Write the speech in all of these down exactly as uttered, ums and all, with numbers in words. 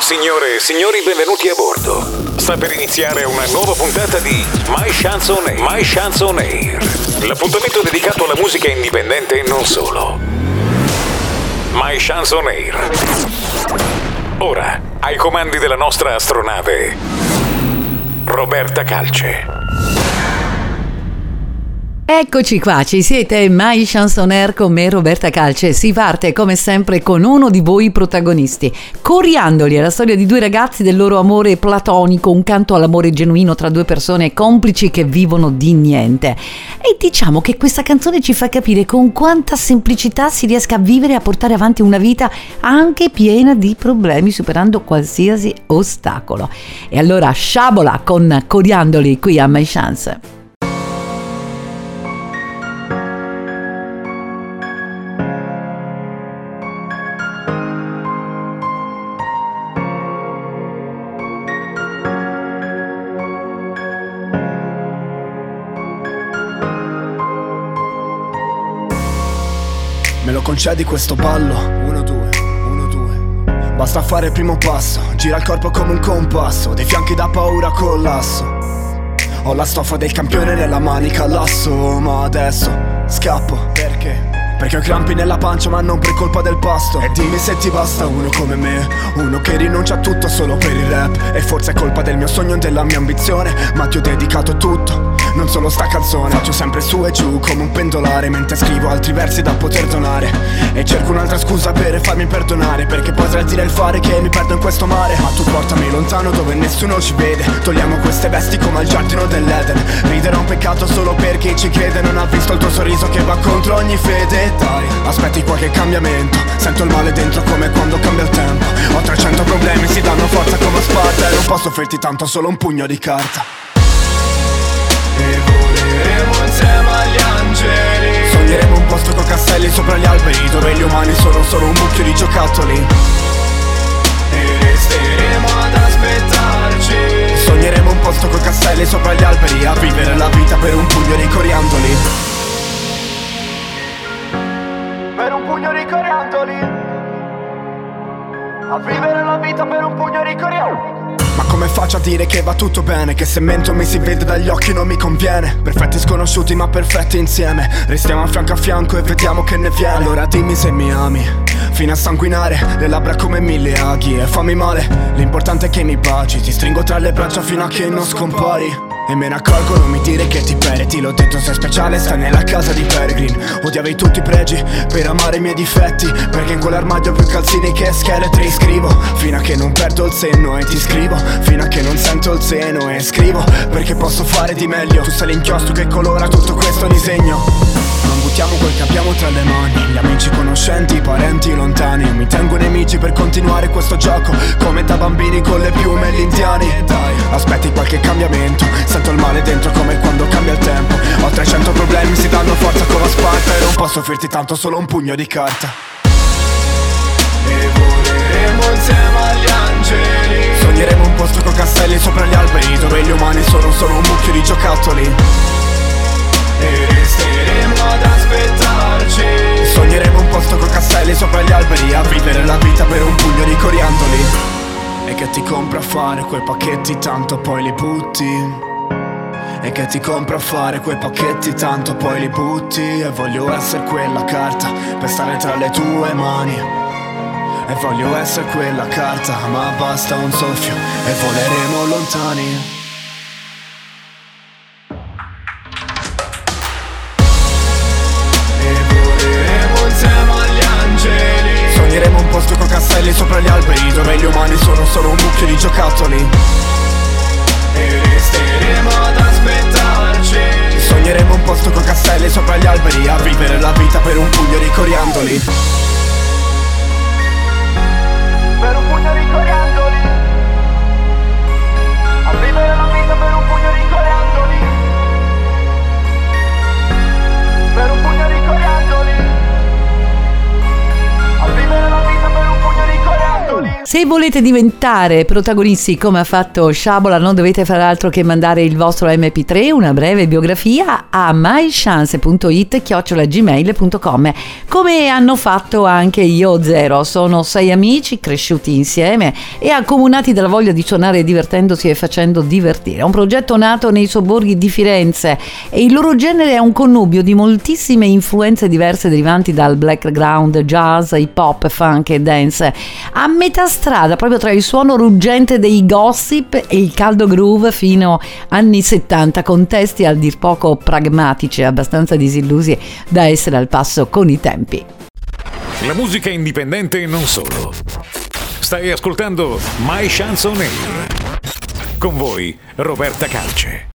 Signore e signori, benvenuti a bordo. Sta per iniziare una nuova puntata di My Chance on Air. My Chance on Air. L'appuntamento dedicato alla musica indipendente e non solo. My Chance on Air. Ora, ai comandi della nostra astronave, Roberta Calce. Eccoci qua, ci siete, My Chance on Air con me Roberta Calce. Si parte come sempre con uno di voi protagonisti. Coriandoli è la storia di due ragazzi, del loro amore platonico, un canto all'amore genuino tra due persone complici che vivono di niente. E diciamo che questa canzone ci fa capire con quanta semplicità si riesca a vivere e a portare avanti una vita anche piena di problemi, superando qualsiasi ostacolo. E allora sciabola con Coriandoli qui a My Chance. Me lo concedi questo ballo? Uno, due, uno, due. Basta fare il primo passo, gira il corpo come un compasso, dei fianchi da paura collasso. Ho la stoffa del campione nella manica all'asso, ma adesso scappo. Perché? Perché ho crampi nella pancia ma non per colpa del pasto. E dimmi se ti basta uno come me, uno che rinuncia a tutto solo per il rap. E forse è colpa del mio sogno e della mia ambizione, ma ti ho dedicato tutto, non solo sta canzone. Faccio sempre su e giù come un pendolare, mentre scrivo altri versi da poter donare. E cerco un'altra scusa per farmi perdonare, perché poi tra il dire e il fare che mi perdo in questo mare. Ma tu portami lontano dove nessuno ci vede, togliamo queste vesti come al giardino dell'Eden. Ridere è un peccato solo per chi ci crede, non ha visto il tuo sorriso che va contro ogni fede. Dai, aspetti qualche cambiamento, sento il male dentro come quando cambia il tempo. Ho trecento problemi, si danno forza come spada, e non posso offrirti tanto, solo un pugno di carta. E voleremo insieme agli angeli, sogneremo un posto con castelli sopra gli alberi, dove gli umani sono solo un mucchio di giocattoli. E resteremo ad aspettarci, sogneremo un posto con castelli sopra gli alberi, a vivere la vita per un pugno di coriandoli. Per un pugno di coriandoli, a vivere la vita per un pugno di coriandoli. Ma come faccio a dire che va tutto bene, che se mento mi si vede dagli occhi non mi conviene? Perfetti sconosciuti ma perfetti insieme, restiamo a fianco a fianco e vediamo che ne viene. Allora dimmi se mi ami, fino a sanguinare, le labbra come mille aghi, e fammi male, l'importante è che mi baci, ti stringo tra le braccia fino a che non scompari. E me ne accorgo, non mi dire che ti perdi, l'ho detto sei speciale, stai nella casa di Peregrine. Odiavi tutti i pregi per amare i miei difetti, perché in quell'armadio ho più calzini che scheletri. Scrivo fino a che non perdo il senno e ti scrivo fino a che non sento il seno, e scrivo perché posso fare di meglio. Tu sei l'inchiostro che colora tutto questo disegno. Non buttiamo quel che abbiamo tra le mani, gli amici, conoscenti, parenti lontani. Io mi tengo nemici per continuare questo gioco, come da bambini con le piume e gli indiani. Aspetti qualche cambiamento, sento il male dentro come quando cambia il tempo. Ho trecento problemi, si danno forza con la sparta, e non posso offrirti tanto, solo un pugno di carta. E voleremo insieme agli angeli, sogneremo un posto con castelli sopra gli alberi, dove gli umani sono solo un mucchio di giocattoli. E resteremo ad aspettarci, sogneremo un posto con castelli sopra gli alberi, a vivere la vita per un pugno di coriandoli. E che ti compra a fare quei pacchetti tanto poi li butti, e che ti compra a fare quei pacchetti tanto poi li butti. E voglio essere quella carta per stare tra le tue mani, e voglio essere quella carta, ma basta un soffio e voleremo lontani. Sogneremo un posto con castelli sopra gli alberi, dove gli umani sono solo un mucchio di giocattoli. E resteremo ad aspettarci, sogneremo un posto con castelli sopra gli alberi, a vivere la vita per un pugno di coriandoli. Per un pugno di coriandoli, a vivere la vita per un pugno di coriandoli. Per un pugno di coriandoli, a vivere la vita per un pugno di coriandoli. Se volete diventare protagonisti come ha fatto Sciabola, non dovete fare altro che mandare il vostro emme pi tre, una breve biografia, a mychance punto it chiocciola gmail punto com, come hanno fatto anche Io Zero. Sono sei amici cresciuti insieme e accomunati dalla voglia di suonare divertendosi e facendo divertire. È un progetto nato nei sobborghi di Firenze e il loro genere è un connubio di moltissime influenze diverse derivanti dal background jazz, hip hop, funk e dance, a metà strada proprio tra il suono ruggente dei gossip e il caldo groove fino anni settanta, con testi a dir poco pragmatici e abbastanza disillusi da essere al passo con i tempi. La musica indipendente non solo. Stai ascoltando My Chance on Air. Con voi Roberta Calce.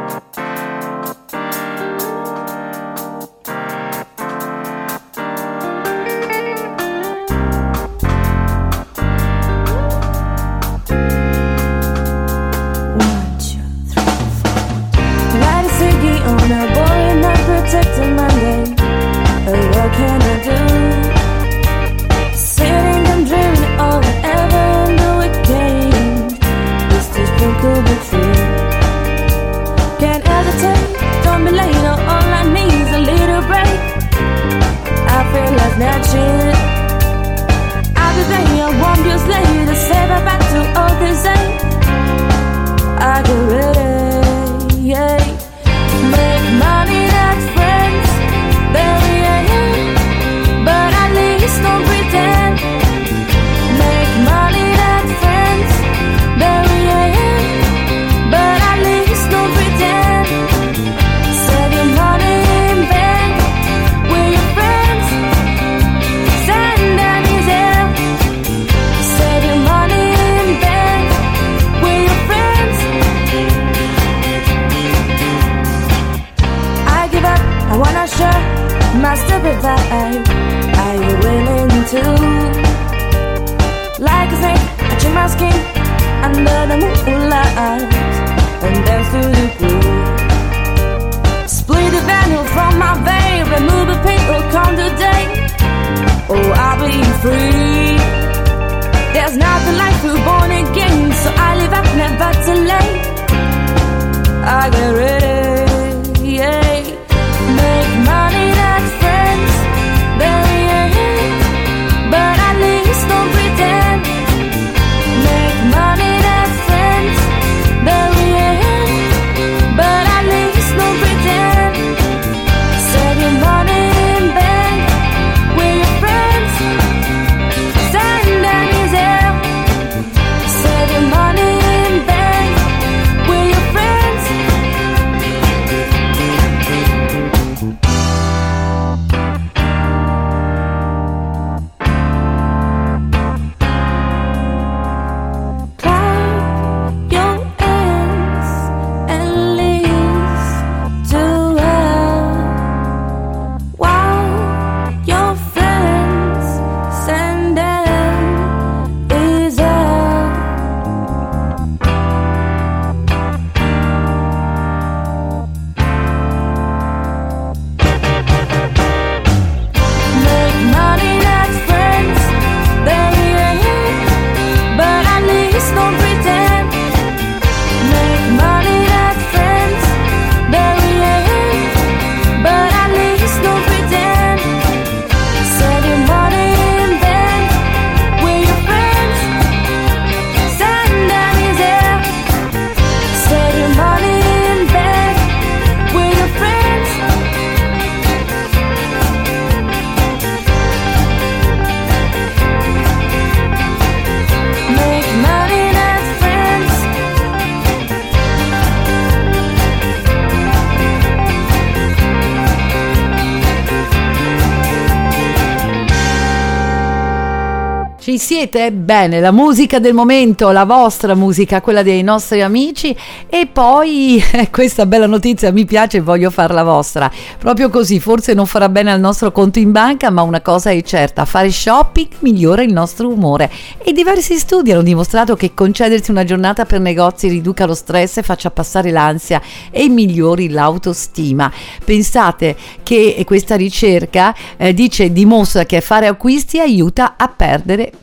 Ci siete? Bene, la musica del momento, la vostra musica, quella dei nostri amici, e poi eh, questa bella notizia mi piace e voglio farla vostra. Proprio così, forse non farà bene al nostro conto in banca, ma una cosa è certa: fare shopping migliora il nostro umore, e diversi studi hanno dimostrato che concedersi una giornata per negozi riduca lo stress, faccia passare l'ansia e migliori l'autostima. Pensate che questa ricerca eh, dice dimostra che fare acquisti aiuta a perdere peso.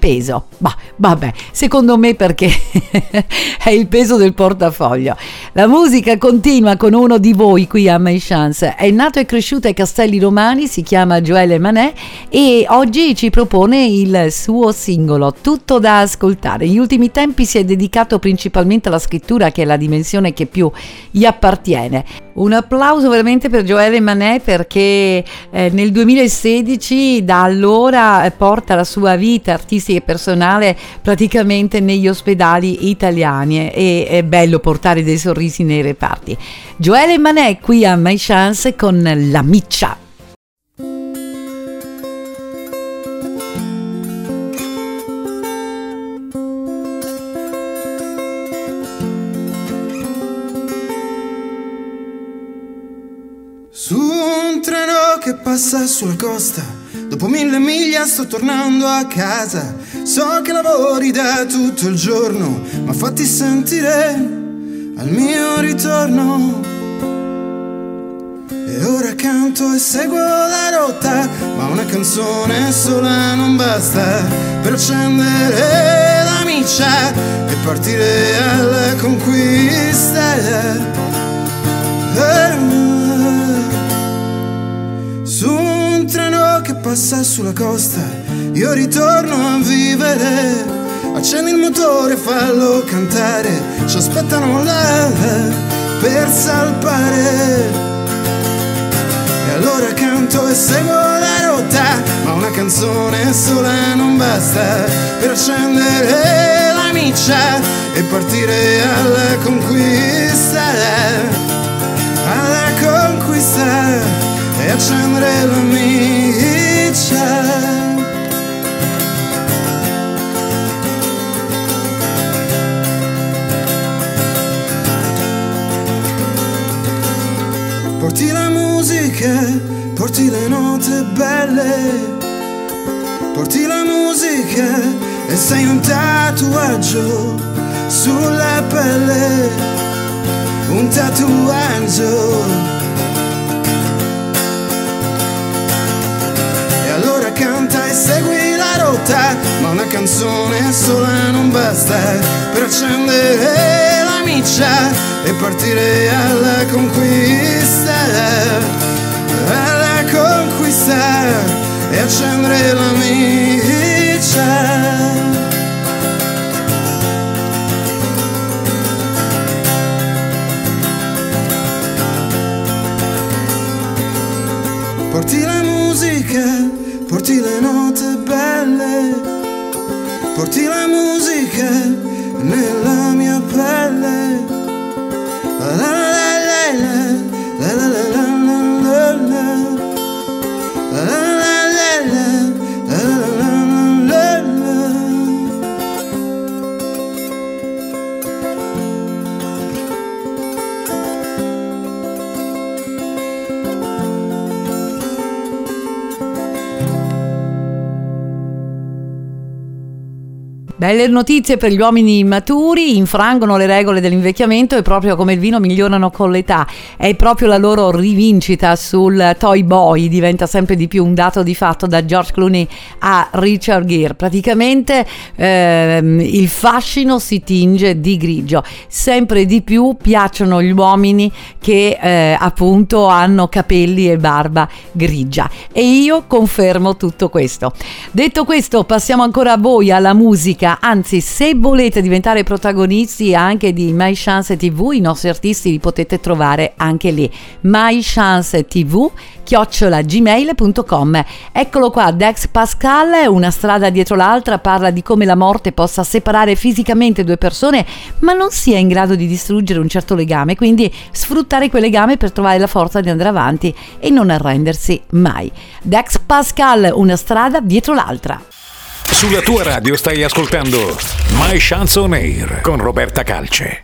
peso. Bah, vabbè, secondo me perché è il peso del portafoglio. La musica continua con uno di voi qui a My Chance. È nato e cresciuto ai Castelli Romani, si chiama Joël Manet e oggi ci propone il suo singolo Tutto da ascoltare. Negli ultimi tempi si è dedicato principalmente alla scrittura, che è la dimensione che più gli appartiene. Un applauso veramente per Joël Manet, perché eh, nel duemilasedici da allora eh, porta la sua vita artistica e personale praticamente negli ospedali italiani e è bello portare dei sorrisi nei reparti. Joël Manet qui a My Chance con La Miccia. Su un treno che passa sulla costa, dopo mille miglia sto tornando a casa. So che lavori da tutto il giorno, ma fatti sentire al mio ritorno. E ora canto e seguo la rotta, ma una canzone sola non basta per accendere la miccia e partire alla conquista. Su un treno che passa sulla costa, io ritorno a vivere. Accendi il motore, fallo cantare, ci aspettano là per salpare. E allora canto e seguo la rotta, ma una canzone sola non basta per accendere la miccia e partire alla conquista. Alla conquista e accendere la miccia. Porti la musica, porti le note belle, porti la musica e sei un tatuaggio sulla pelle, un tatuaggio. Canta e segui la rotta, ma una canzone sola non basta per accendere la miccia e partire alla conquista. Alla conquista e accendere la miccia. Porti la musica, porti le note belle, porti la musica nella mia pelle. La la la la la la la la la la la la la Belle notizie per gli uomini maturi, infrangono le regole dell'invecchiamento e proprio come il vino migliorano con l'età. È proprio la loro rivincita sul Toy Boy, diventa sempre di più un dato di fatto da George Clooney a Richard Gere. Praticamente ehm, il fascino si tinge di grigio, sempre di più piacciono gli uomini che eh, appunto hanno capelli e barba grigia e io confermo tutto questo. Detto questo, passiamo ancora a voi, alla musica. Anzi, se volete diventare protagonisti anche di My Chance ti vu, i nostri artisti li potete trovare anche lì. My Chance ti vu chiocciola gmail punto com. Eccolo qua, Dex Pascal, Una strada dietro l'altra, parla di come la morte possa separare fisicamente due persone ma non sia in grado di distruggere un certo legame, quindi sfruttare quel legame per trovare la forza di andare avanti e non arrendersi mai. Dex Pascal, Una strada dietro l'altra. Sulla tua radio stai ascoltando My Chance on Air con Roberta Calce.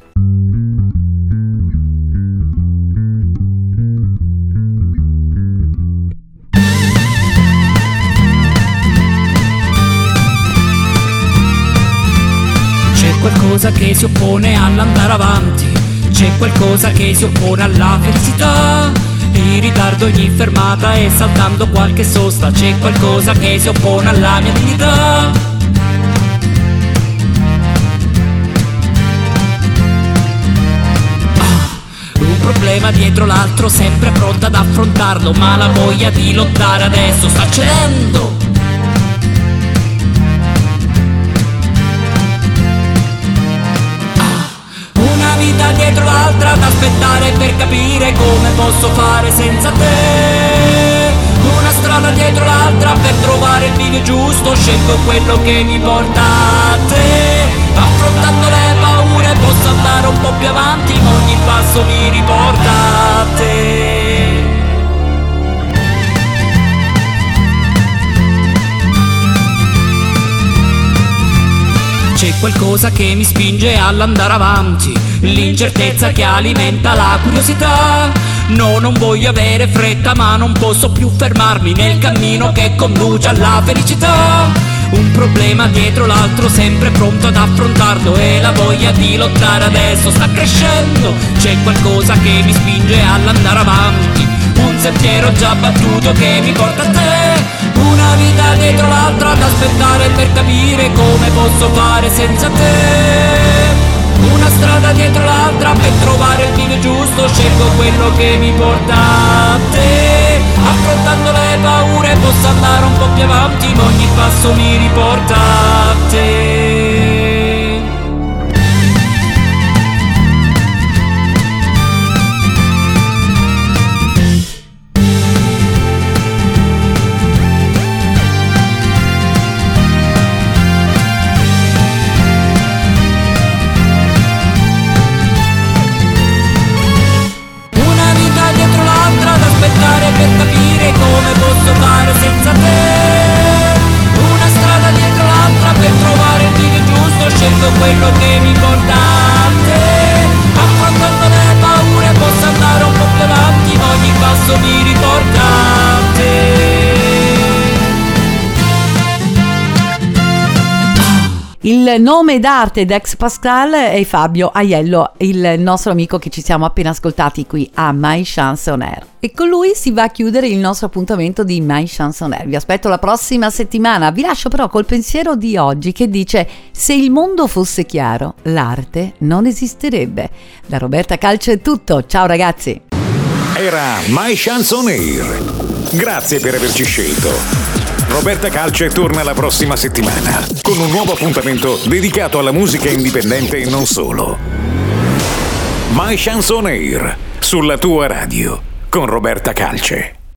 C'è qualcosa che si oppone all'andare avanti, c'è qualcosa che si oppone alla felicità. In ritardo ogni fermata e saltando qualche sosta, c'è qualcosa che si oppone alla mia dignità. problema dietro l'altro, sempre pronta ad affrontarlo, ma la voglia di lottare adesso sta cedendo. Una vita dietro l'altra ad aspettare per capire come posso fare senza te. Una strada dietro l'altra per trovare il bivio giusto, scelgo quello che mi porta a te. Affrontando le paure posso andare un po' più avanti, ma ogni passo mi riporta a te. C'è qualcosa che mi spinge all'andare avanti, l'incertezza che alimenta la curiosità. No, non voglio avere fretta, ma non posso più fermarmi nel cammino che conduce alla felicità. Un problema dietro l'altro, sempre pronto ad affrontarlo, e la voglia di lottare adesso sta crescendo. C'è qualcosa che mi spinge all'andare avanti, un sentiero già battuto che mi porta a te. Una vita dietro l'altra ad aspettare per capire come posso fare senza te. Una strada dietro l'altra per trovare il bivio giusto, scelgo quello che mi porta a te. Affrontando le paure posso andare un po' più avanti, ma ogni passo mi riporta a te. Per capire come posso fare senza te. Una strada dietro l'altra per trovare il bivio giusto, scelgo quello che mi porta a te. Affrontando le paure posso andare un po' più avanti, ma ogni passo mi riporta a te. Il nome d'arte d'Ex Pascal è Fabio Aiello, il nostro amico che ci siamo appena ascoltati qui a My Chance On Air. E con lui si va a chiudere il nostro appuntamento di My Chance On Air. Vi aspetto la prossima settimana. Vi lascio però col pensiero di oggi che dice: se il mondo fosse chiaro, l'arte non esisterebbe. Da Roberta Calce è tutto. Ciao ragazzi. Era My Chance On Air. Grazie per averci scelto. Roberta Calce torna la prossima settimana con un nuovo appuntamento dedicato alla musica indipendente e non solo. My Chance On Air, sulla tua radio, con Roberta Calce.